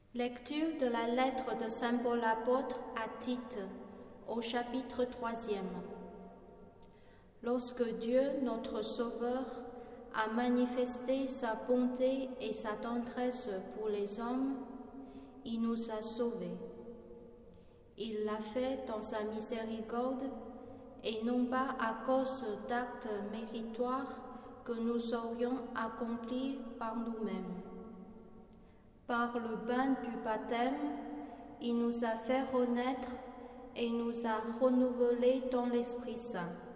Lecture de la lettre de Saint Paul apôtre à Tite, au chapitre 3e. Lorsque Dieu, notre Sauveur, a manifesté sa bonté et sa tendresse pour les hommes, il nous a sauvés. Il l'a fait dans sa miséricorde et non pas à cause d'actes méritoires que nous aurions accomplis par nous-mêmes. Par le bain du baptême, il nous a fait renaître et nous a renouvelés dans l'Esprit Saint.